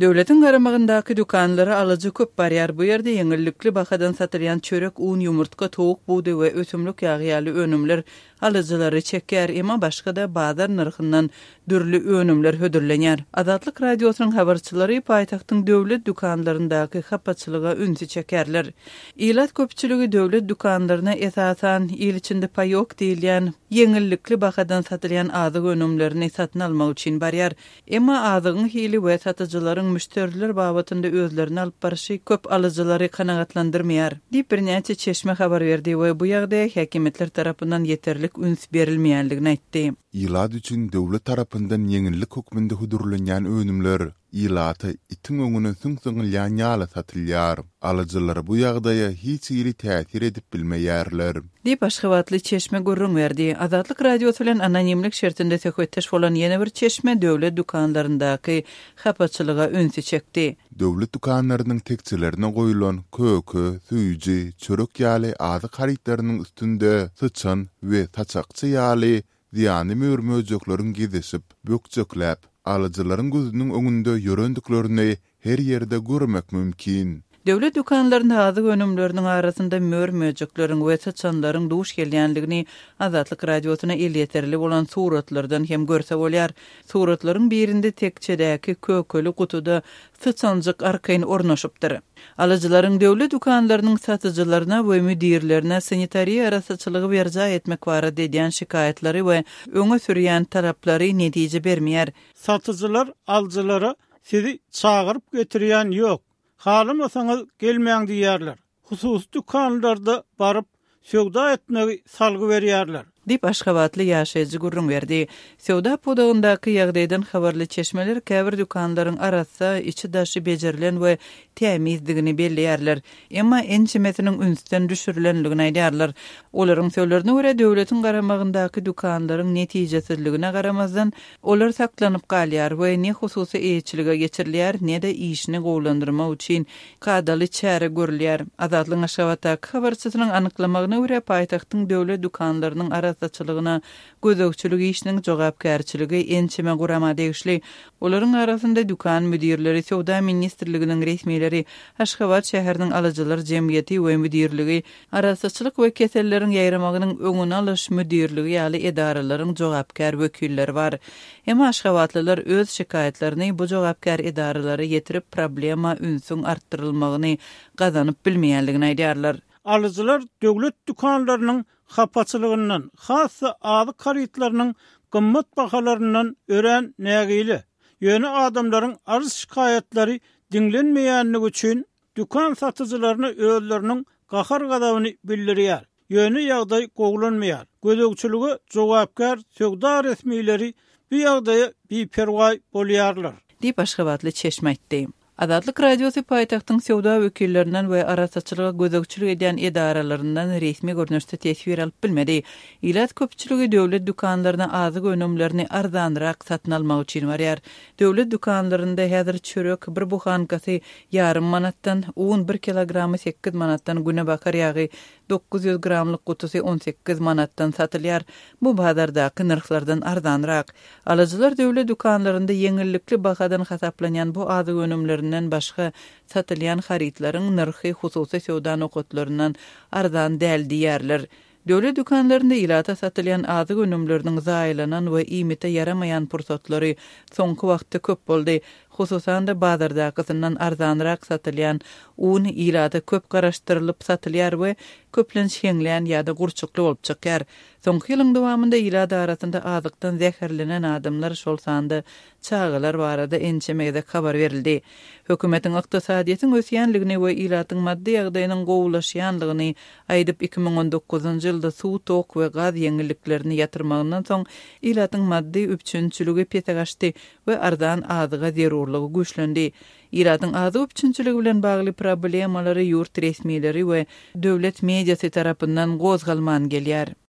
Döwletiň garamagyndaky dukanlara alıjy köp barýar. Bu ýerde ýeňillikli bahadan satylýan çörek, un, ýumurtka, towuk, buğday we ösümlik ýagy önümler alyjylary çeker, emma başga da bazar narhyndan dürli önümler hödürlenýär. Azatlyk radiosynyň habarçylary paýtagtyň döwlet dukanlaryndaky hapaçylyga ünsü çekerler. Ilat köpçüligi döwlet dukanlaryna esasan il içinde paýok diýilýän ýeňillikli bahadan satylýan azyk önümlerini satyn almak üçin barýar. Emma azygyň hili we satyjylaryň müşteriler babatynda özlerini alyp barşy köp alyjylary kanagatlandyrmaýar. Diýip bir näçe çeşme habar berdi we bu ýagdaýa häkimetler tarapyndan ýeterlik üns berilmeýänligini aýtdy. İlat üçün döwlet tarapyndan ýeňillik hökmünde hudurlanýan önümler ilaty itiň öňüne süňsüňilýän ýaly satylýar. Alyjylar bu ýagdaýa hiç ýeri täsir edip bilmeýärler. Diýip Aşgabatly çeşme gurrun berdi. Azatlyk radiosy bilen anonimlik şertinde söhbetdeş bolan ýene bir çeşme döwlet dukanlaryndaky hapaçylyga ünsü çekdi. Döwlet dukanlarynyň tekçilerine goýulan kökü, süýji, çörek ýaly azyk haritlarynyň üstünde sıçan we taçakçy ýaly diýany mörmöjeklerin gezesip, bökjekläp, alyjylaryň gözüniň öňünde ýörendiklerini her ýerde görmek mümkin. Döwlet dukanlarynda azyk önümleriniň arasynda mörmöjeklerin we saçanlaryň duş gelýänligini Azatlyk radiosyna el ýeterli bolan suratlardan hem görse bolýar. Suratlaryň birinde tekçedäki kökeli kutuda saçanjyk arkaýyn ornaşypdyr. Alyjylaryň döwlet dukanlarynyň satyjylaryna we müdirlerine sanitariýa arasaçylygy berja etmek barada diýen şikayetlary we öňe sürýän talaplary netije bermeýär. Satyjylar alyjylara sizi çağırıp götürýän ýok. Halamasaňyz gelmeýän diýerler. Hususy dukanlarda baryp söwda etmegi salgy berýärler. Dip Aşgabatly ýaşaýjy gurrun berdi. Söwda podagyndaky ýagdaýdan habarly çeşmeler käbir dukanlaryň arasy içi daşy bejerilen we temizligini belleýärler. Emma ençimesiniň ünsden düşürilenligini aýdýarlar. Olaryň söýlerine görä döwletiň garamagyndaky dukanlaryň netijesizligine garamazdan olar saklanyp galýar we ne hususy eýçilige geçirilýär, ne de işini gowlandyrmak üçin kadaly çäre görülýär. Azatlyň Aşgabatdaky habarçysynyň anyklamagyna görä paýtagtyň döwlet dukanlarynyň arasaçylygyna gözökçülük işiniň jogapkärçiligi ençime gurama degişli. Olaryň arasynda dukan müdirleri, Söwda ministrliginiň resmiýetleri, Aşgabat şäheriniň alyjylar jemgyýeti we müdirligi, arasaçylyk we keselleriň ýaýramagynyň öňüne alyş müdirligi ýaly edaralaryň jogapkär wekilleri bar. Emma Aşgabatlylar öz şikaýetlerini bu jogapkär edaralary ýetirip problema ünsüň artdyrylmagyny gazanyp bilmeýänligini aýdýarlar. Alyjylar döwlet dukanlarynyň hapaçylygyndan, hassa azyk haritlarynyň gymmat bahalaryndan ören nägili. Ýöne adamlaryň arz şikaýetleri dinlenmeýänligi üçin dukan satyjylaryna özleriniň gahar gadawyny bildirýär. Ýöne ýagdaý gowlanmaýar. Gözökçüligi jogapkär söwda resmiýetleri bu ýagdaýa biperway bolýarlar. Diýip Aşgabatly çeşme aýtdy. Azatlyk radiosy paýtagtyň söwda wekillerinden we arasaçylyga gözökçülük edýän edaralaryndan resmi görnüşde tesbir alyp bilmedi. Ilat köpçüligi döwlet dukanlaryna azyk önümlerini arzanrak satyn almak üçin barýar. Döwlet dukanlarynda häzir çörek bir buhankasy ýarym manatdan, un 1 kilogramy 8 manatdan, güne bakar ýagy 900 gramlyk kutusy 18 manatdan satylýar. Bu bazardaky narhlardan arzanrak. Alyjylar döwlet dukanlarynda ýeňillikli bahadan hasaplanýan bu azyk önümlerinden başga satylýan haritlaryň narhy hususy söwda nokotlaryndan arzan däl diýerler. Döwlet dukanlarynda ilata satylýan azyk önümleriniň zaýlanan we iýmite yaramaýan pursatlary soňky wagtda köp boldy. Hususan da bazardakysyndan arzanrak satylýan un ilata köp garaşdyrylyp satylýar we köplen şeňlän ýa-da gurçukly bolup çykýar. Soňky ýylyň dowamında ilata arasynda azykdan zäherlenen adamlar şol sanda çağılar barada ençemede habar berildi. Hökümetiň ykdysadyýetyň ösýänligini we ilatyň maddi ýagdaýynyň gowulaşýanlygyny aýdyp 2019-njy ýylda suw, tok we gaz ýeňilliklerini ýatyrmagyndan soň ilatyň maddi üpçünçüligi petegaşdy we arzan azyga zerurlygy güýçlendi. Iratyň azyk üpçünçüligi bilen bagly problemalary ýurt resmiýetleri we döwlet mediasy tarapyndan gozgalman gelýär.